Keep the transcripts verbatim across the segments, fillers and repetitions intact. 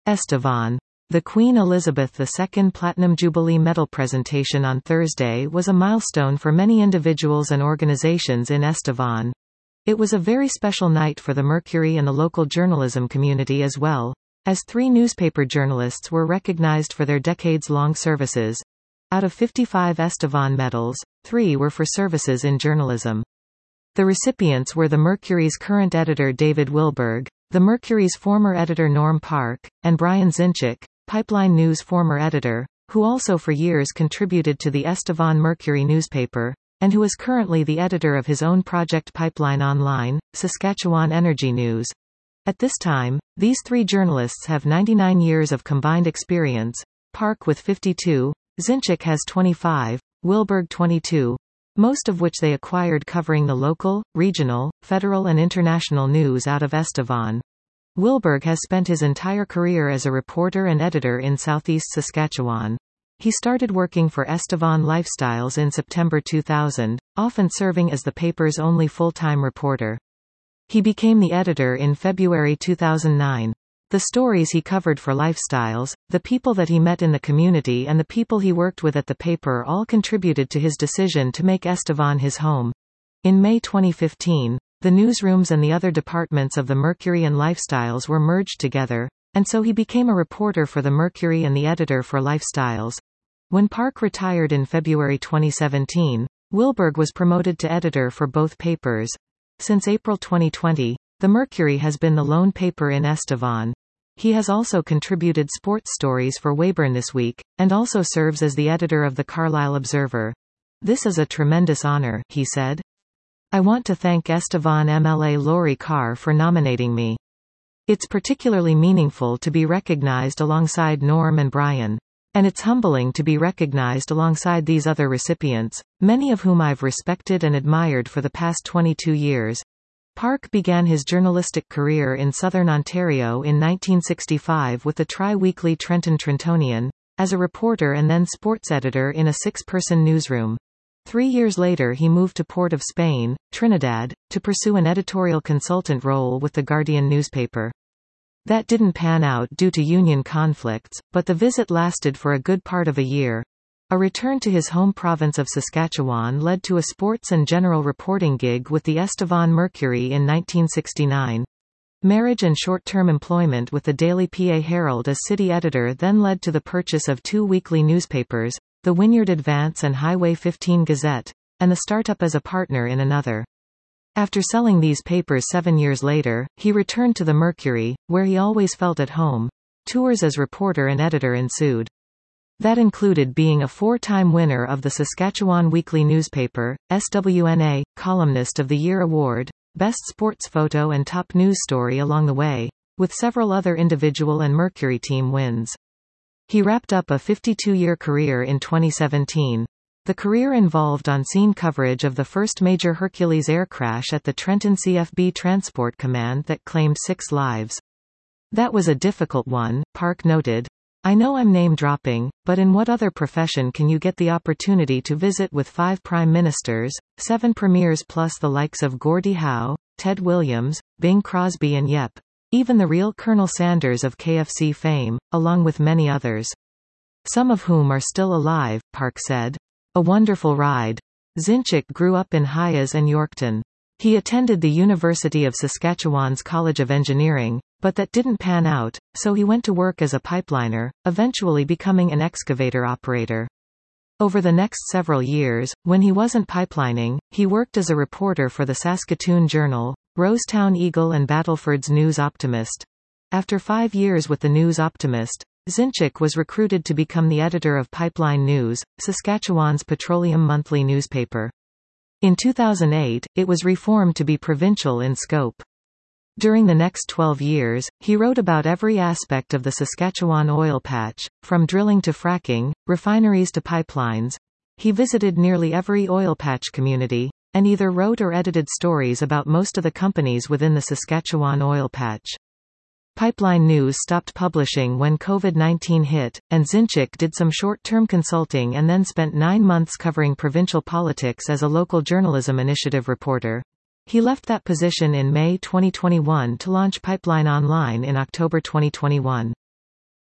Estevan. The Queen Elizabeth the Second Platinum Jubilee Medal presentation on Thursday was a milestone for many individuals and organizations in Estevan. It was a very special night for the Mercury and the local journalism community as well, as three newspaper journalists were recognized for their decades-long services. Out of fifty-five Estevan medals, three were for services in journalism. The recipients were the Mercury's current editor David Wilberg, the Mercury's former editor Norm Park, and Brian Zinchik, Pipeline News' former editor, who also for years contributed to the Estevan Mercury newspaper, and who is currently the editor of his own project Pipeline Online, Saskatchewan Energy News. At this time, these three journalists have ninety-nine years of combined experience, Park with fifty-two, Zinchik has twenty-five, Wilberg twenty-two, most of which they acquired covering the local, regional, federal and international news out of Estevan. Wilberg has spent his entire career as a reporter and editor in southeast Saskatchewan. He started working for Estevan Lifestyles in September two thousand, often serving as the paper's only full-time reporter. He became the editor in February two thousand nine. The stories he covered for Lifestyles, the people that he met in the community and the people he worked with at the paper all contributed to his decision to make Estevan his home. In May twenty fifteen, the newsrooms and the other departments of the Mercury and Lifestyles were merged together, and so he became a reporter for the Mercury and the editor for Lifestyles. When Park retired in February twenty seventeen, Wilberg was promoted to editor for both papers. Since April twenty twenty, the Mercury has been the lone paper in Estevan. He has also contributed sports stories for Weyburn This Week, and also serves as the editor of the Carlisle Observer. "This is a tremendous honor," he said. "I want to thank Estevan M L A Laurie Carr for nominating me. It's particularly meaningful to be recognized alongside Norm and Brian. And it's humbling to be recognized alongside these other recipients, many of whom I've respected and admired for the past twenty-two years. Park began his journalistic career in southern Ontario in nineteen sixty-five with the tri-weekly Trenton Trentonian, as a reporter and then sports editor in a six-person newsroom. Three years later he moved to Port of Spain, Trinidad, to pursue an editorial consultant role with the Guardian newspaper. That didn't pan out due to union conflicts, but the visit lasted for a good part of a year. A return to his home province of Saskatchewan led to a sports and general reporting gig with the Estevan Mercury in nineteen sixty-nine. Marriage and short-term employment with the Daily P A Herald as city editor then led to the purchase of two weekly newspapers, the Wynyard Advance and Highway fifteen Gazette, and the startup as a partner in another. After selling these papers seven years later, he returned to the Mercury, where he always felt at home. Tours as reporter and editor ensued. That included being a four-time winner of the Saskatchewan Weekly Newspaper, S W N A, Columnist of the Year Award, Best Sports Photo and Top News Story along the way, with several other individual and Mercury team wins. He wrapped up a fifty-two-year career in twenty seventeen. The career involved on-scene coverage of the first major Hercules air crash at the Trenton C F B Transport Command that claimed six lives. "That was a difficult one," Park noted. "I know I'm name-dropping, but in what other profession can you get the opportunity to visit with five prime ministers, seven premiers plus the likes of Gordie Howe, Ted Williams, Bing Crosby and yep, even the real Colonel Sanders of K F C fame, along with many others. Some of whom are still alive," Park said. "A wonderful ride." Zinchik grew up in Hyas and Yorkton. He attended the University of Saskatchewan's College of Engineering, but that didn't pan out, so he went to work as a pipeliner, eventually becoming an excavator operator. Over the next several years, when he wasn't pipelining, he worked as a reporter for the Saskatoon Journal, Rosetown Eagle and Battleford's News Optimist. After five years with the News Optimist, Zinchik was recruited to become the editor of Pipeline News, Saskatchewan's petroleum monthly newspaper. In two thousand eight, it was reformed to be provincial in scope. During the next twelve years, he wrote about every aspect of the Saskatchewan oil patch, from drilling to fracking, refineries to pipelines. He visited nearly every oil patch community, and either wrote or edited stories about most of the companies within the Saskatchewan oil patch. Pipeline News stopped publishing when COVID nineteen hit, and Zinchik did some short-term consulting and then spent nine months covering provincial politics as a local journalism initiative reporter. He left that position in May twenty twenty-one to launch Pipeline Online in October twenty twenty-one.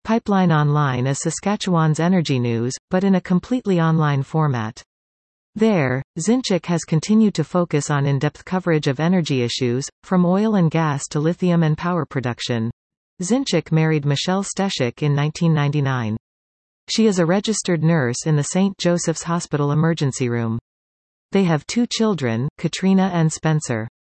Pipeline Online is Saskatchewan's energy news, but in a completely online format. There, Zinchik has continued to focus on in-depth coverage of energy issues, from oil and gas to lithium and power production. Zinchik married Michelle Steshik in nineteen ninety-nine. She is a registered nurse in the Saint Joseph's Hospital emergency room. They have two children, Katrina and Spencer.